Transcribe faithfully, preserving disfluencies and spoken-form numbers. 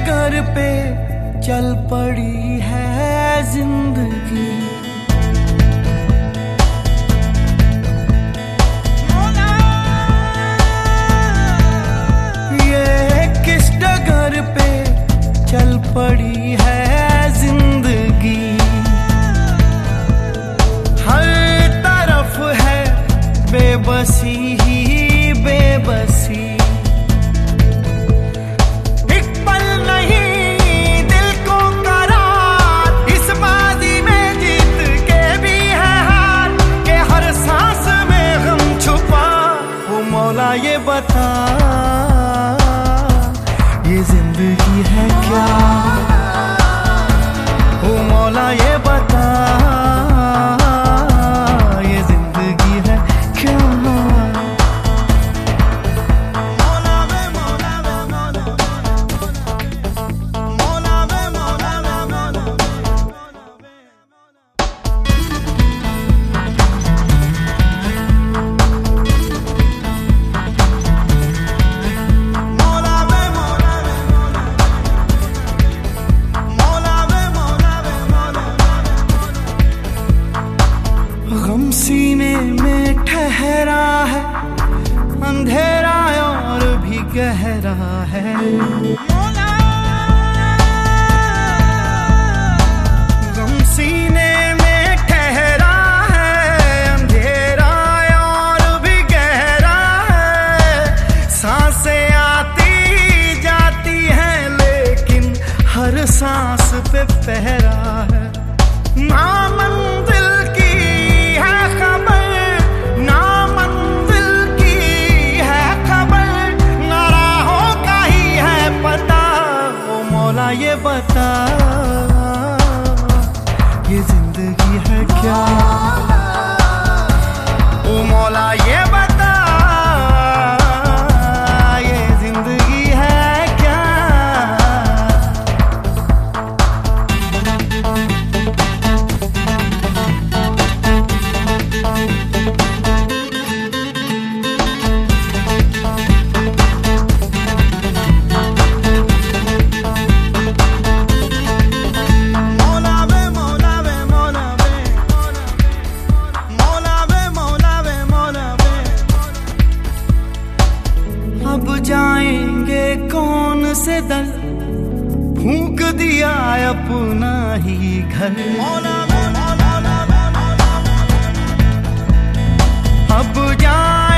डगर पे चल पड़ी है जिंदगी। ये किस डगर पे चल पड़ी है जिंदगी। हर तरफ है बेबसी ही बेबसी। ये बता ये जिंदगी है क्या, ओ मौला ये बता ये जिंदगी है क्या। मौला वे मौला वे मौला मौला वे मौला वे मौला। गम सीने में ठहरा है, अंधेरा और भी गहरा है। गम सीने में ठहरा है, अंधेरा और भी गहरा है। सांसें आती जाती हैं लेकिन हर सांस पे पहरा है। ना मंजिल ये बता ये जिंदगी है क्या, ओ मौला ये बता ये जिंदगी है क्या। अब जाएंगे कौन से दर, फूंक दिया अपना ही घर। अब जा